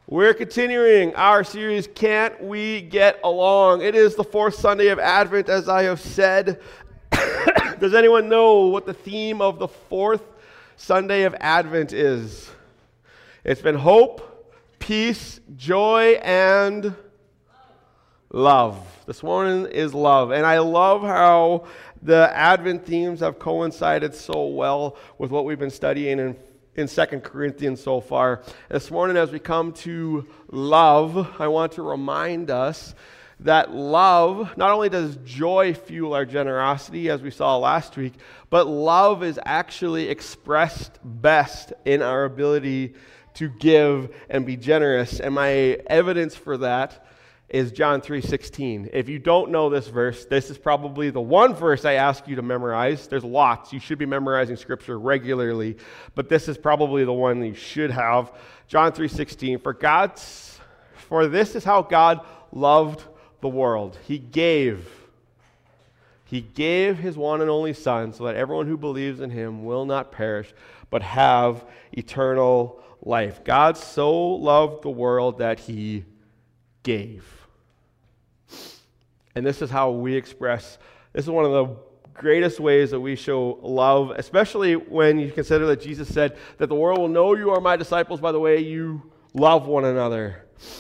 We're continuing our series, Can't We Get Along? It is the fourth Sunday of Advent, as I have said. Does anyone know what the theme of the fourth Sunday of Advent is? It's been hope, peace, joy, and love. This morning is love. And I love how the Advent themes have coincided so well with what we've been studying in 2 Corinthians so far. This morning, as we come to love, I want to remind us that love, not only does joy fuel our generosity, as we saw last week, but love is actually expressed best in our ability to give and be generous. And my evidence for that is John 3:16. If you don't know this verse, this is probably the one verse I ask you to memorize. There's lots. You should be memorizing Scripture regularly, but this is probably the one that you should have. John 3:16. For this is how God loved the world. He gave His one and only Son so that everyone who believes in Him will not perish, but have eternal life. God so loved the world that He gave. And this is how we express, this is one of the greatest ways that we show love, especially when you consider that Jesus said that the world will know you are my disciples by the way you love one another.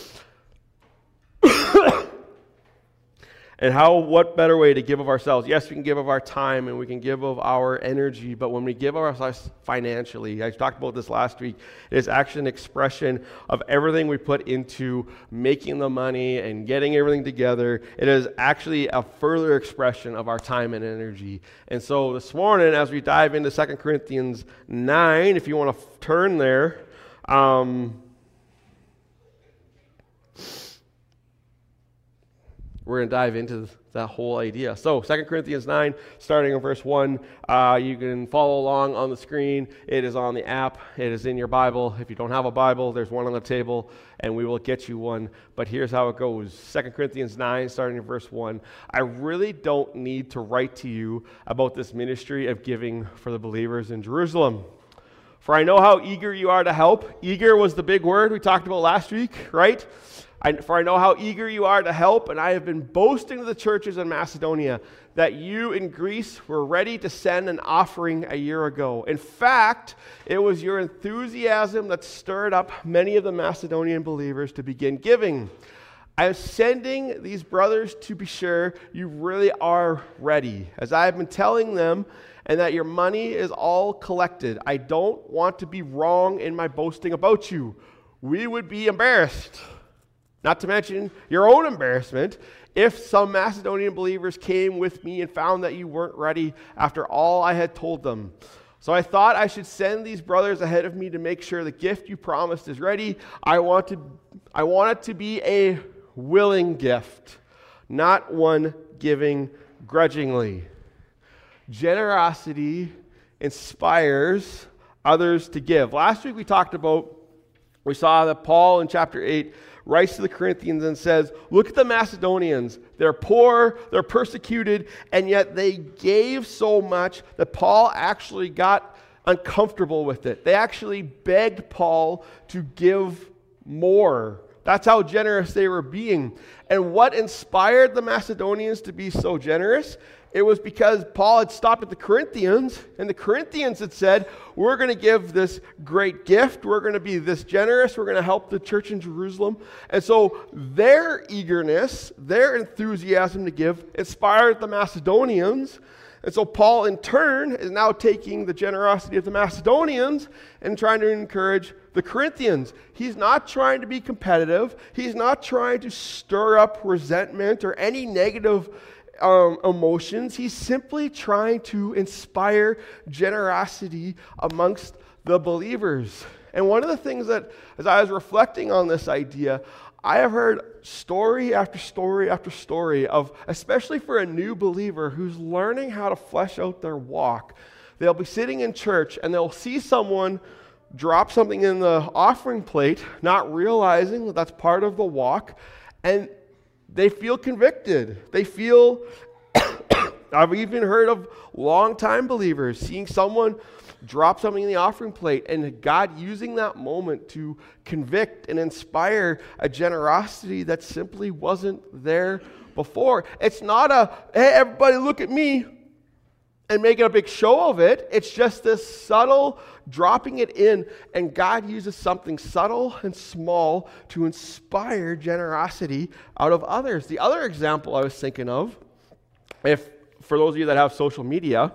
And what better way to give of ourselves? Yes, we can give of our time and we can give of our energy, but when we give of ourselves financially, I talked about this last week, it is actually an expression of everything we put into making the money and getting everything together. It is actually a further expression of our time and energy. And so this morning, as we dive into 2 Corinthians 9, if you want to turn there, we're going to dive into that whole idea. So 2 Corinthians 9, starting in verse 1, you can follow along on the screen. It is on the app. It is in your Bible. If you don't have a Bible, there's one on the table, and we will get you one. But here's how it goes. 2 Corinthians 9, starting in verse 1. I really don't need to write to you about this ministry of giving for the believers in Jerusalem. For I know how eager you are to help. Eager was the big word we talked about last week, right? For I know how eager you are to help, and I have been boasting to the churches in Macedonia that you in Greece were ready to send an offering a year ago. In fact, it was your enthusiasm that stirred up many of the Macedonian believers to begin giving. I am sending these brothers to be sure you really are ready, as I have been telling them, and that your money is all collected. I don't want to be wrong in my boasting about you. We would be embarrassed. Not to mention your own embarrassment if some Macedonian believers came with me and found that you weren't ready after all I had told them. So I thought I should send these brothers ahead of me to make sure the gift you promised is ready. I want it to be a willing gift, not one giving grudgingly. Generosity inspires others to give. Last week we saw that Paul in chapter 8 writes to the Corinthians and says, look at the Macedonians. They're poor, they're persecuted, and yet they gave so much that Paul actually got uncomfortable with it. They actually begged Paul to give more. That's how generous they were being. And what inspired the Macedonians to be so generous? It was because Paul had stopped at the Corinthians, and the Corinthians had said, we're going to give this great gift, we're going to be this generous, we're going to help the church in Jerusalem. And so their eagerness, their enthusiasm to give inspired the Macedonians. And so Paul, in turn, is now taking the generosity of the Macedonians and trying to encourage the Corinthians. He's not trying to be competitive. He's not trying to stir up resentment or any negative emotions. He's simply trying to inspire generosity amongst the believers. And one of the things that, as I was reflecting on this idea, I have heard story after story after story of, especially for a new believer who's learning how to flesh out their walk, they'll be sitting in church and they'll see someone drop something in the offering plate, not realizing that that's part of the walk, and they feel convicted. They feel, I've even heard of long-time believers seeing someone drop something in the offering plate, and God using that moment to convict and inspire a generosity that simply wasn't there before. It's not a, hey, everybody look at me, and making a big show of it. It's just this subtle dropping it in, and God uses something subtle and small to inspire generosity out of others. The other example I was thinking of, if for those of you that have social media,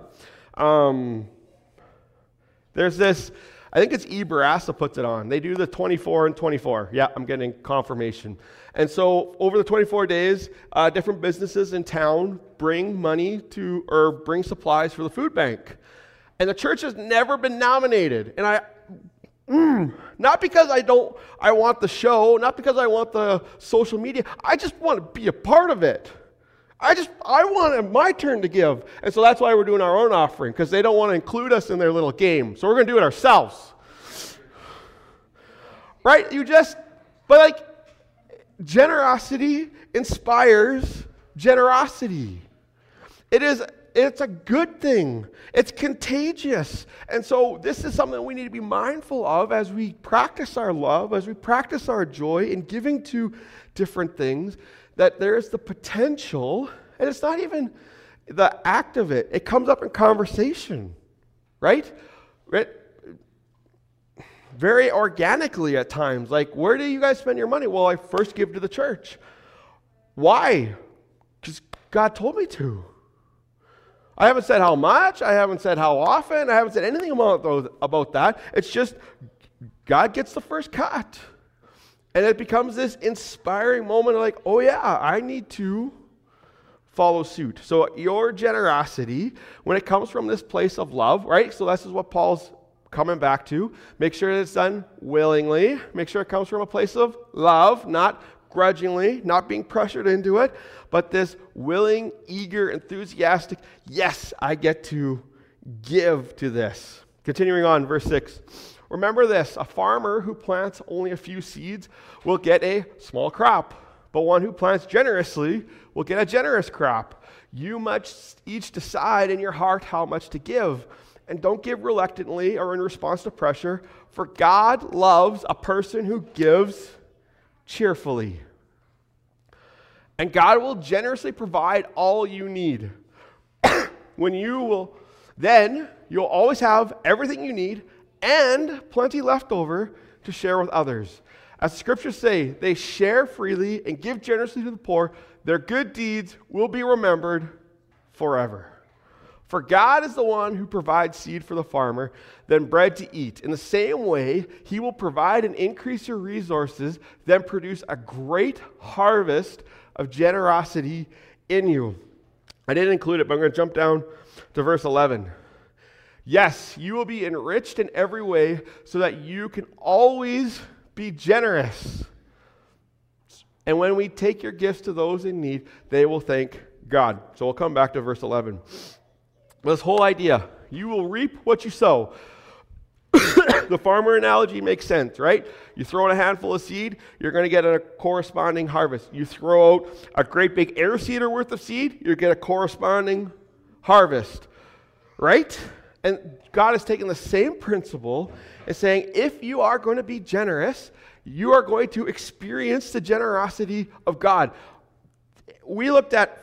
there's this, I think it's eBarassa puts it on. They do the 24 and 24. Yeah, I'm getting confirmation. And so over the 24 days, different businesses in town bring money to, or bring supplies for the food bank. And the church has never been nominated. And not because I want the show, not because I want the social media. I just want to be a part of it. I want my turn to give. And so that's why we're doing our own offering, because they don't want to include us in their little game. So we're going to do it ourselves. Right? But like, generosity inspires generosity. It's a good thing. It's contagious. And so this is something we need to be mindful of as we practice our love, as we practice our joy in giving to different things, that there is the potential, and it's not even the act of it. It comes up in conversation, right? Very organically at times. Like, where do you guys spend your money? Well, I first give to the church. Why? Because God told me to. I haven't said how much. I haven't said how often. I haven't said anything about that. It's just God gets the first cut. And it becomes this inspiring moment of like, oh yeah, I need to follow suit. So your generosity, when it comes from this place of love, right? So this is what Paul's coming back to. Make sure that it's done willingly. Make sure it comes from a place of love, not grudgingly, not being pressured into it, but this willing, eager, enthusiastic, yes, I get to give to this. Continuing on, verse 6. Remember this, a farmer who plants only a few seeds will get a small crop, but one who plants generously will get a generous crop. You must each decide in your heart how much to give, and don't give reluctantly or in response to pressure, for God loves a person who gives cheerfully. And God will generously provide all you need. Then you'll always have everything you need and plenty left over to share with others. As the scriptures say, they share freely and give generously to the poor. Their good deeds will be remembered forever. For God is the one who provides seed for the farmer, then bread to eat. In the same way, he will provide and increase your resources, then produce a great harvest of generosity in you. I didn't include it, but I'm going to jump down to verse 11. Yes, you will be enriched in every way so that you can always be generous. And when we take your gifts to those in need, they will thank God. So we'll come back to verse 11. This whole idea, you will reap what you sow. The farmer analogy makes sense, right? You throw in a handful of seed, you're going to get a corresponding harvest. You throw out a great big air seeder worth of seed, you get a corresponding harvest, right? And God is taking the same principle and saying, if you are going to be generous, you are going to experience the generosity of God. We looked at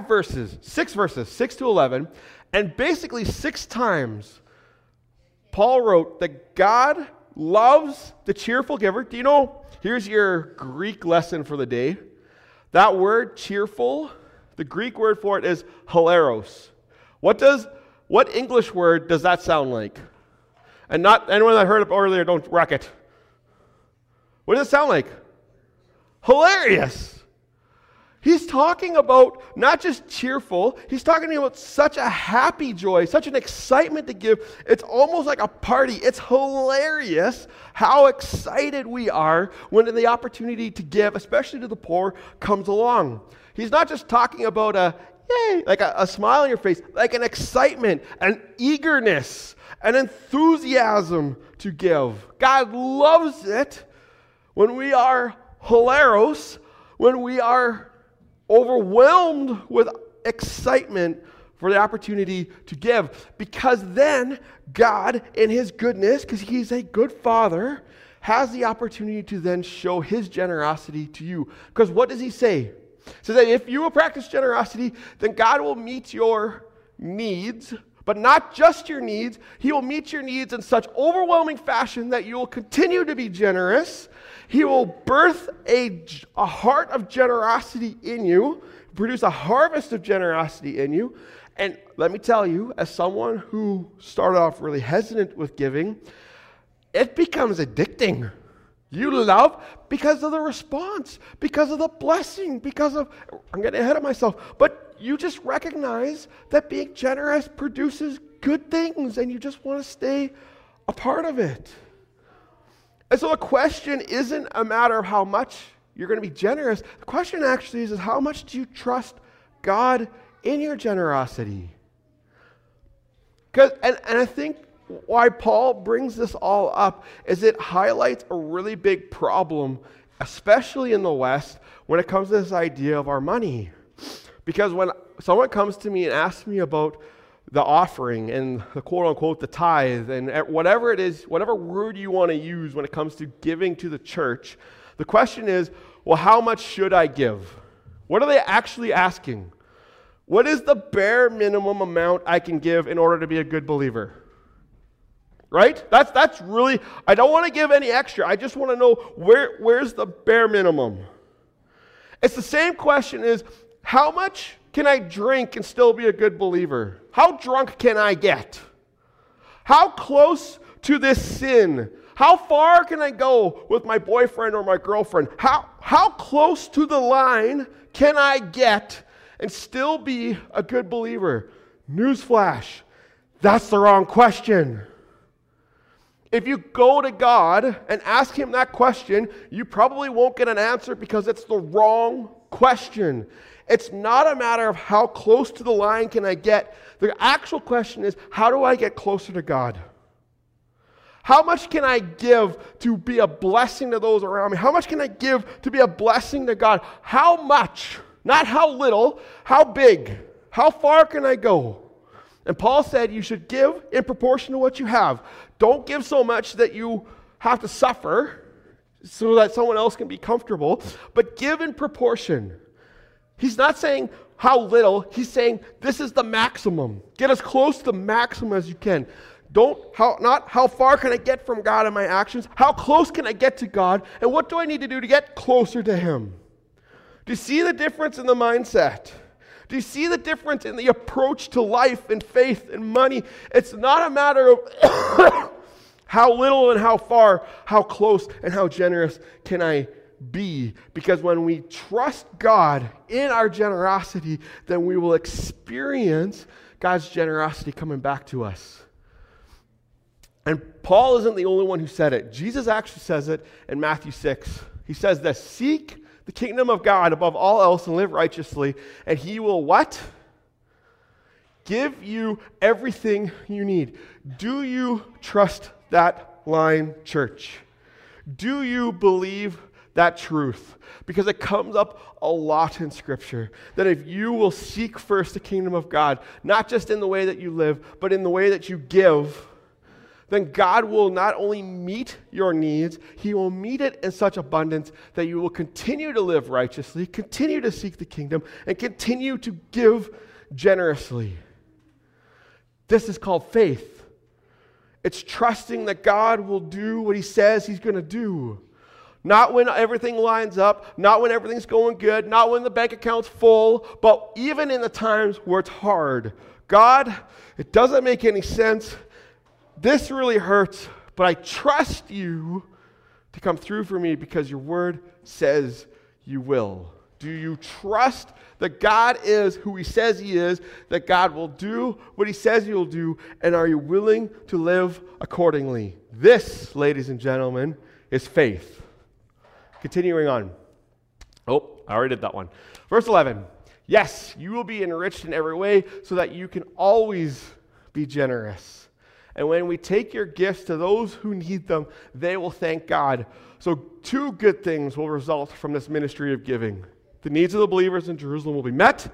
6 verses, 6 to 11, and basically 6 times Paul wrote that God loves the cheerful giver. Do you know, here's your Greek lesson for the day. That word cheerful, the Greek word for it is hilaros. What English word does that sound like? And not anyone that heard it earlier, don't wreck it. What does it sound like? Hilarious. He's talking about not just cheerful, he's talking about such a happy joy, such an excitement to give. It's almost like a party. It's hilarious how excited we are when the opportunity to give, especially to the poor, comes along. He's not just talking about a yay, like a smile on your face, like an excitement, an eagerness, an enthusiasm to give. God loves it when we are hilaros, when we are overwhelmed with excitement for the opportunity to give. Because then God, in his goodness, because he's a good father, has the opportunity to then show his generosity to you. Because what does he say? He says that if you will practice generosity, then God will meet your needs, but not just your needs. He will meet your needs in such overwhelming fashion that you will continue to be generous. He will birth a heart of generosity in you, produce a harvest of generosity in you. And let me tell you, as someone who started off really hesitant with giving, it becomes addicting. You love because of the response, because of the blessing, because of, I'm getting ahead of myself, but you just recognize that being generous produces good things and you just want to stay a part of it. And so the question isn't a matter of how much you're going to be generous. The question actually is how much do you trust God in your generosity? And I think why Paul brings this all up is it highlights a really big problem, especially in the West, when it comes to this idea of our money. Because when someone comes to me and asks me about the offering and the quote-unquote the tithe and whatever it is, whatever word you want to use when it comes to giving to the church, the question is, well, how much should I give? What are they actually asking? What is the bare minimum amount I can give in order to be a good believer? Right? That's really, I don't want to give any extra. I just want to know where's the bare minimum. It's the same question as, how much can I drink and still be a good believer? How drunk can I get? How close to this sin? How far can I go with my boyfriend or my girlfriend? How close to the line can I get and still be a good believer? Newsflash, that's the wrong question. If you go to God and ask him that question, you probably won't get an answer because it's the wrong question. It's not a matter of how close to the line can I get. The actual question is, how do I get closer to God? How much can I give to be a blessing to those around me? How much can I give to be a blessing to God? How much? Not how little, how big? How far can I go? And Paul said you should give in proportion to what you have. Don't give so much that you have to suffer so that someone else can be comfortable, but give in proportion. He's not saying how little, he's saying this is the maximum. Get as close to the maximum as you can. Not how far can I get from God in my actions, how close can I get to God, and what do I need to do to get closer to him? Do you see the difference in the mindset? Do you see the difference in the approach to life and faith and money? It's not a matter of how little and how far, how close and how generous can I be. Because when we trust God in our generosity, then we will experience God's generosity coming back to us. And Paul isn't the only one who said it. Jesus actually says it in Matthew 6. He says this, seek the kingdom of God above all else and live righteously, and he will what? Give you everything you need. Do you trust that line, church? Do you believe that truth? Because it comes up a lot in Scripture, that if you will seek first the kingdom of God, not just in the way that you live, but in the way that you give, then God will not only meet your needs, he will meet it in such abundance that you will continue to live righteously, continue to seek the kingdom, and continue to give generously. This is called faith. It's trusting that God will do what he says he's going to do. Not when everything lines up, not when everything's going good, not when the bank account's full, but even in the times where it's hard. God, it doesn't make any sense. This really hurts, but I trust you to come through for me because your word says you will. Do you trust that God is who he says he is, that God will do what he says he will do, and are you willing to live accordingly? This, ladies and gentlemen, is faith. Continuing on. Oh, I already did that one. Verse 11. Yes, you will be enriched in every way so that you can always be generous. And when we take your gifts to those who need them, they will thank God. So 2 good things will result from this ministry of giving. The needs of the believers in Jerusalem will be met,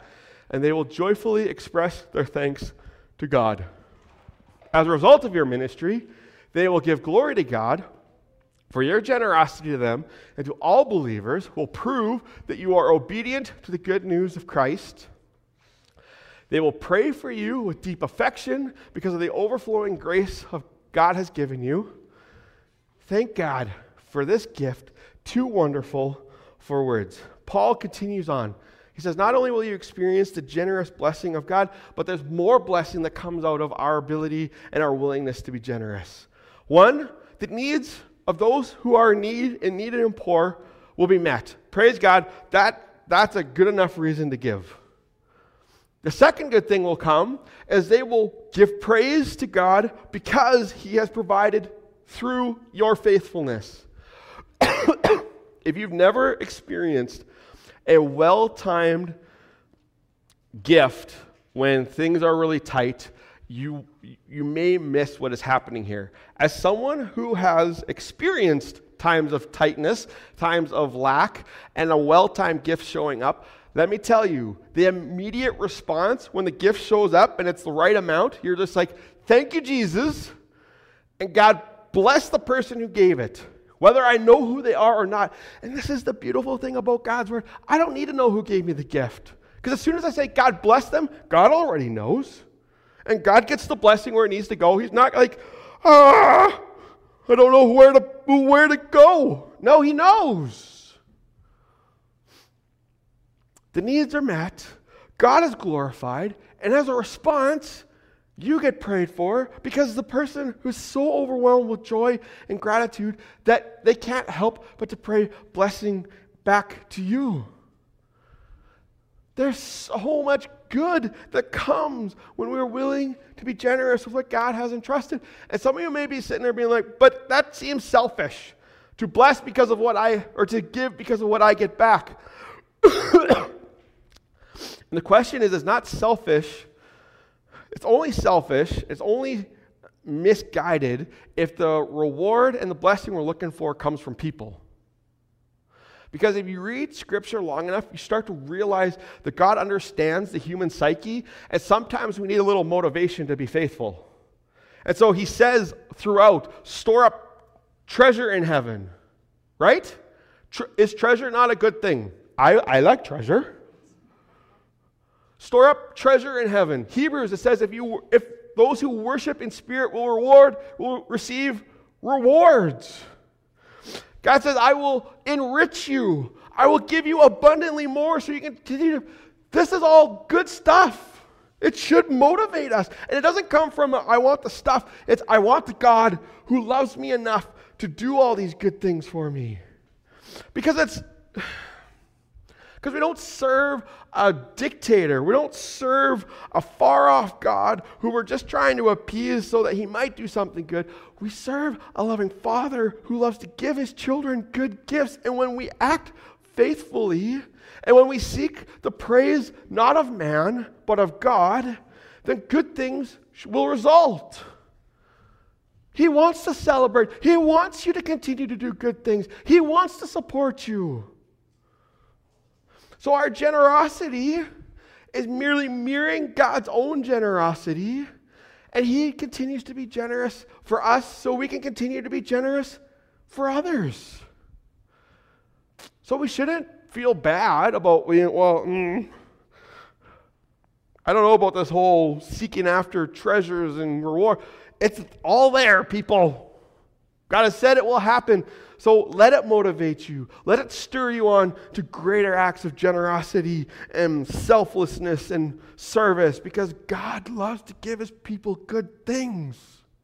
and they will joyfully express their thanks to God. As a result of your ministry, they will give glory to God for your generosity to them and to all believers will prove that you are obedient to the good news of Christ. They will pray for you with deep affection because of the overflowing grace of God has given you. Thank God for this gift, too wonderful for words. Paul continues on. He says, not only will you experience the generous blessing of God, but there's more blessing that comes out of our ability and our willingness to be generous. One, the needs of those who are in need and poor will be met. Praise God, that's a good enough reason to give. The second good thing will come as they will give praise to God because he has provided through your faithfulness. If you've never experienced a well-timed gift when things are really tight, you may miss what is happening here. As someone who has experienced times of tightness, times of lack, and a well-timed gift showing up, let me tell you, the immediate response when the gift shows up and it's the right amount, you're just like, thank you, Jesus, and God bless the person who gave it, whether I know who they are or not. And this is the beautiful thing about God's word. I don't need to know who gave me the gift, because as soon as I say God bless them, God already knows. And God gets the blessing where it needs to go. He's not like, I don't know where to go. No, he knows. The needs are met. God is glorified. And as a response, you get prayed for because the person who's so overwhelmed with joy and gratitude that they can't help but to pray blessing back to you. There's so much good that comes when we're willing to be generous with what God has entrusted. And some of you may be sitting there being like, but that seems selfish, to bless because of or to give because of what I get back. And the question is, it's not selfish. It's only misguided if the reward and the blessing we're looking for comes from people. Because if you read Scripture long enough, you start to realize that God understands the human psyche, and sometimes we need a little motivation to be faithful. And so he says throughout, store up treasure in heaven, right? Is treasure not a good thing? I like treasure. Store up treasure in heaven. Hebrews, it says, if those who worship in spirit will receive rewards. God says, I will enrich you. I will give you abundantly more so you can continue. This is all good stuff. It should motivate us. And it doesn't come from, I want the stuff. It's, I want the God who loves me enough to do all these good things for me. Because we don't serve a dictator. We don't serve a far-off God who we're just trying to appease so that he might do something good. We serve a loving Father who loves to give his children good gifts. And when we act faithfully, and when we seek the praise not of man, but of God, then good things will result. He wants to celebrate. He wants you to continue to do good things. He wants to support you. So our generosity is merely mirroring God's own generosity, and he continues to be generous for us so we can continue to be generous for others. So we shouldn't feel bad about, I don't know about this whole seeking after treasures and reward. It's all there, people. God has said it will happen. So let it motivate you. Let it stir you on to greater acts of generosity and selflessness and service, because God loves to give his people good things.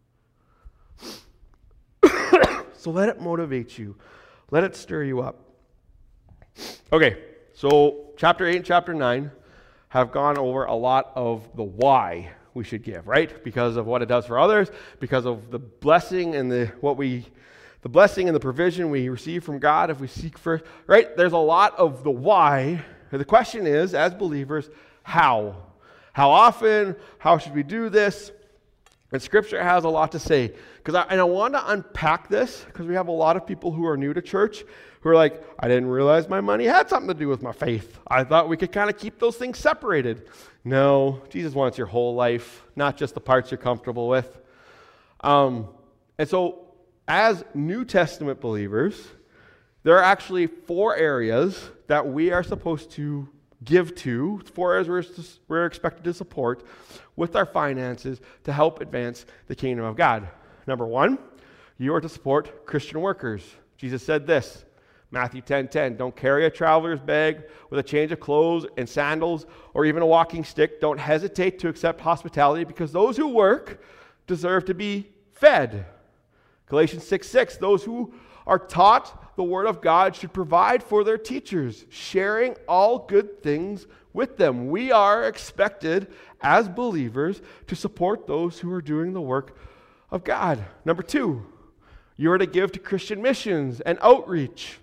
So let it motivate you. Let it stir you up. Okay, so chapter 8 and chapter 9 have gone over a lot of the why we should give, right? Because of what it does for others, because of the blessing and the blessing and the provision we receive from God if we seek first, right? There's a lot of the why. The question is, as believers, how? How often? How should we do this? And Scripture has a lot to say. I want to unpack this because we have a lot of people who are new to church who are like, I didn't realize my money had something to do with my faith. I thought we could kind of keep those things separated. No, Jesus wants your whole life, not just the parts you're comfortable with. And so as New Testament believers, there are actually 4 areas that we are supposed to give to, 4 areas we're expected to support with our finances to help advance the kingdom of God. Number 1, you are to support Christian workers. Jesus said this, Matthew 10:10, don't carry a traveler's bag with a change of clothes and sandals or even a walking stick. Don't hesitate to accept hospitality because those who work deserve to be fed. Galatians 6:6, those who are taught the word of God should provide for their teachers, sharing all good things with them. We are expected as believers to support those who are doing the work of God. Number 2, you are to give to Christian missions and outreach.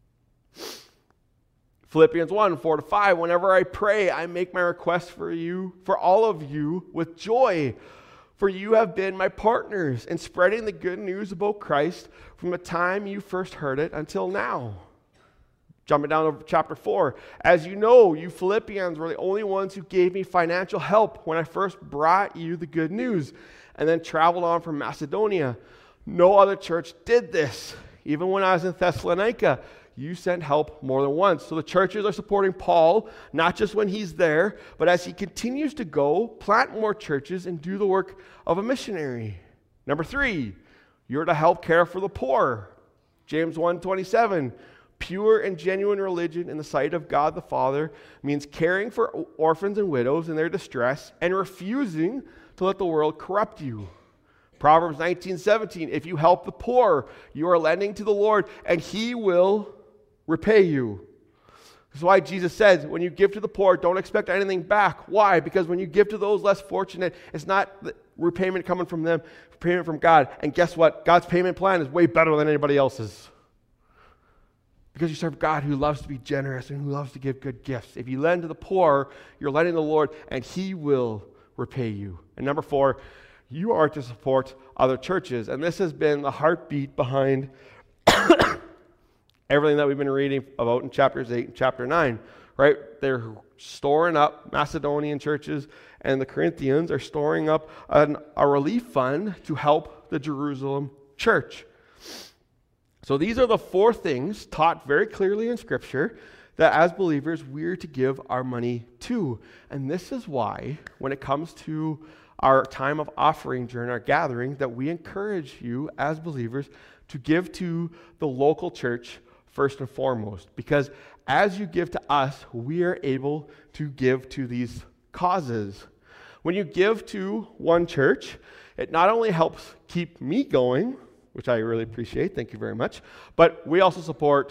Philippians 1:4-5, whenever I pray, I make my request for you, for all of you, with joy. For you have been my partners in spreading the good news about Christ from the time you first heard it until now. Jumping down to chapter 4. As you know, you Philippians were the only ones who gave me financial help when I first brought you the good news and then traveled on from Macedonia. No other church did this. Even when I was in Thessalonica, you sent help more than once. So the churches are supporting Paul, not just when he's there, but as he continues to go, plant more churches and do the work of a missionary. Number 3, you're to help care for the poor. James 1:27, pure and genuine religion in the sight of God the Father means caring for orphans and widows in their distress and refusing to let the world corrupt you. Proverbs 19:17, if you help the poor, you are lending to the Lord, and he will repay you. This is why Jesus says, when you give to the poor, don't expect anything back. Why? Because when you give to those less fortunate, it's not the repayment coming from them, repayment from God. And guess what? God's payment plan is way better than anybody else's. Because you serve God who loves to be generous and who loves to give good gifts. If you lend to the poor, you're lending to the Lord, and he will repay you. And number 4, you are to support other churches. And this has been the heartbeat behind everything that we've been reading about in chapters 8 and chapter 9, right? They're storing up Macedonian churches, and the Corinthians are storing up a relief fund to help the Jerusalem church. So these are the 4 things taught very clearly in Scripture that as believers we're to give our money to. And this is why, when it comes to our time of offering during our gathering, that we encourage you as believers to give to the local church first and foremost, because as you give to us, we are able to give to these causes. When you give to one church, it not only helps keep me going, which I really appreciate, thank you very much, but we also support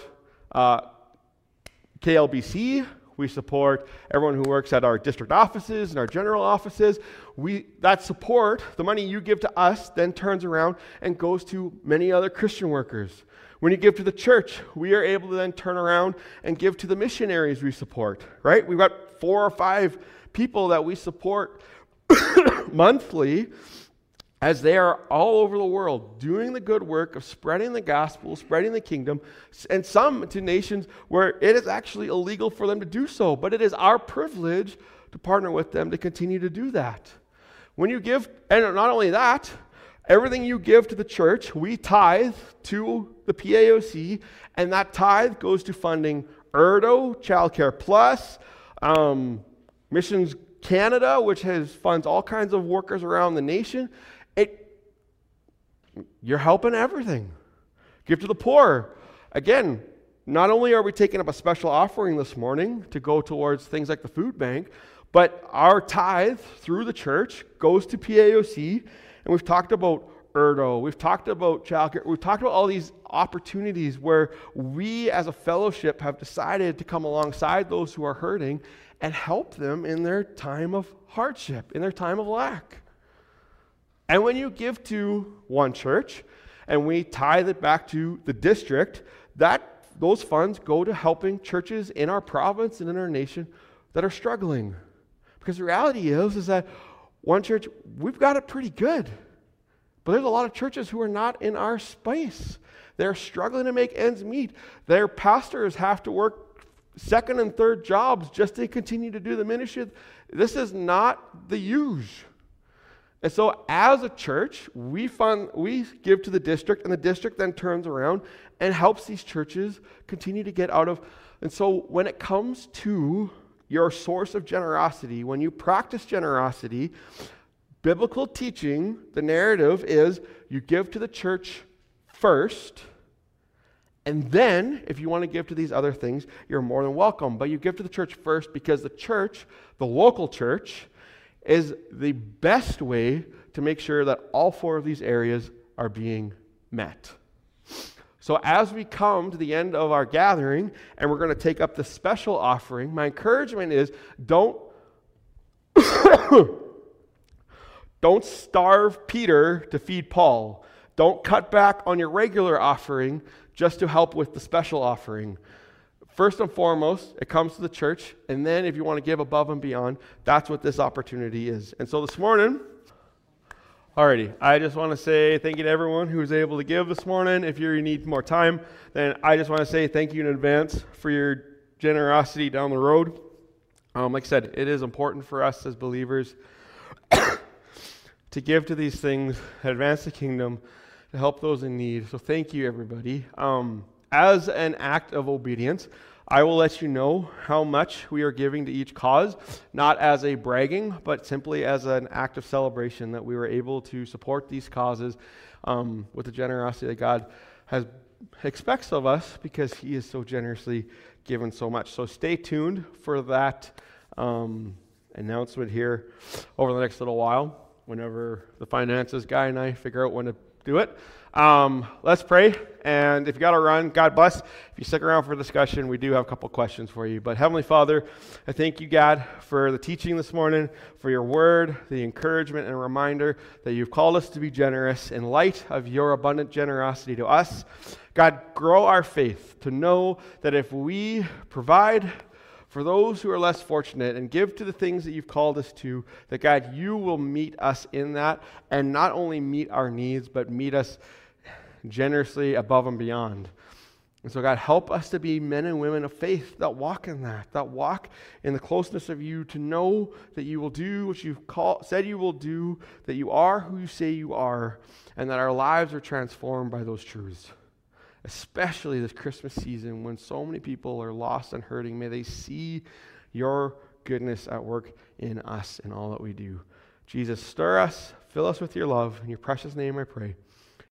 KLBC, we support everyone who works at our district offices and our general offices. That support, the money you give to us, then turns around and goes to many other Christian workers. When you give to the church, we are able to then turn around and give to the missionaries we support, right? We've got 4 or 5 people that we support monthly as they are all over the world doing the good work of spreading the gospel, spreading the kingdom, and some to nations where it is actually illegal for them to do so, but it is our privilege to partner with them to continue to do that. When you give, and not only that, everything you give to the church, we tithe to the PAOC, and that tithe goes to funding ERDO, Child Care Plus, Missions Canada, which funds all kinds of workers around the nation. You're helping everything. Give to the poor. Again, not only are we taking up a special offering this morning to go towards things like the food bank, but our tithe through the church goes to PAOC, and we've talked about ERDO, we've talked about childcare, we've talked about all these opportunities where we as a fellowship have decided to come alongside those who are hurting and help them in their time of hardship, in their time of lack. And when you give to one church and we tithe it back to the district, those funds go to helping churches in our province and in our nation that are struggling. Because the reality is that one church, we've got it pretty good. But there's a lot of churches who are not in our space. They're struggling to make ends meet. Their pastors have to work second and third jobs just to continue to do the ministry. This is not the usual. And so as a church, we give to the district, and the district then turns around and helps these churches continue to get out of. And so when it comes to your source of generosity, when you practice generosity, biblical teaching, the narrative is you give to the church first, and then if you want to give to these other things, you're more than welcome. But you give to the church first because the church, the local church, is the best way to make sure that all four of these areas are being met. So as we come to the end of our gathering and we're going to take up the special offering, my encouragement is don't starve Peter to feed Paul. Don't cut back on your regular offering just to help with the special offering. First and foremost, it comes to the church, and then if you want to give above and beyond, that's what this opportunity is. And so this morning, alrighty, I just want to say thank you to everyone who was able to give this morning. If you need more time, then I just want to say thank you in advance for your generosity down the road. Like I said, it is important for us as believers to give to these things, to advance the kingdom, to help those in need. So thank you, everybody. As an act of obedience, I will let you know how much we are giving to each cause, not as a bragging, but simply as an act of celebration that we were able to support these causes with the generosity that God expects of us because He is so generously given so much. So stay tuned for that announcement here over the next little while, whenever the finances guy and I figure out when to do it. Let's pray, and if you got to run, God bless. If you stick around for discussion, we do have a couple questions for you. But Heavenly Father, I thank you, God, for the teaching this morning, for your word, the encouragement and reminder that you've called us to be generous in light of your abundant generosity to us. God, grow our faith to know that if we provide for those who are less fortunate and give to the things that you've called us to, that God, you will meet us in that, and not only meet our needs, but meet us generously above and beyond. And so God, help us to be men and women of faith that walk in that walk in the closeness of you, to know that you will do what you've said you will do, that you are who you say you are, and that our lives are transformed by those truths. Especially this Christmas season when so many people are lost and hurting. May they see your goodness at work in us and all that we do. Jesus, stir us, fill us with your love. In your precious name I pray.